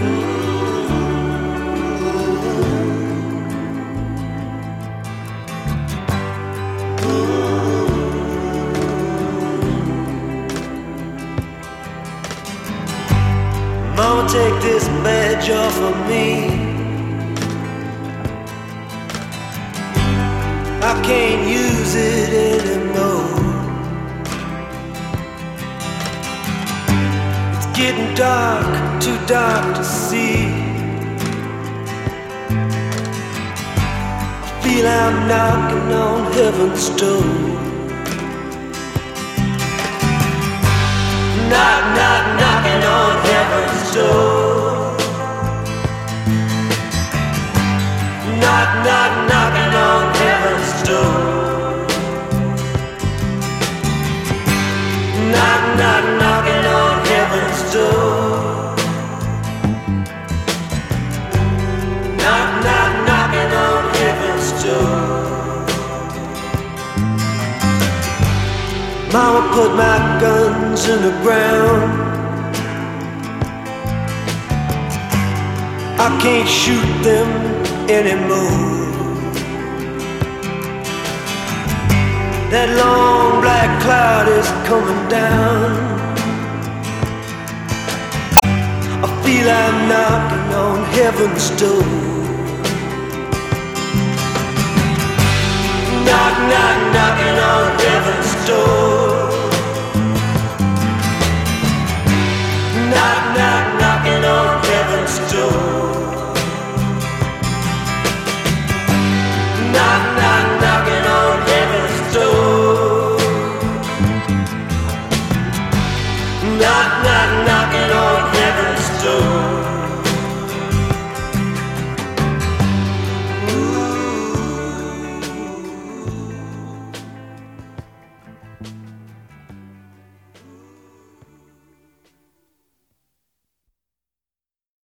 Mama, take this badge off of me. I can't use it anymore. It's getting dark, too dark to see. I feel I'm knocking on heaven's door. Knock, knock, knocking on heaven's door. Knock, knock, knocking on heaven's door. Knock, knock, knocking on heaven's door. Knock, knock, knocking on heaven's door. Mama put my guns in the ground. I can't shoot them anymore. That long black cloud is coming down. I feel I'm knocking on heaven's door. Knock, knock, knocking on heaven's door.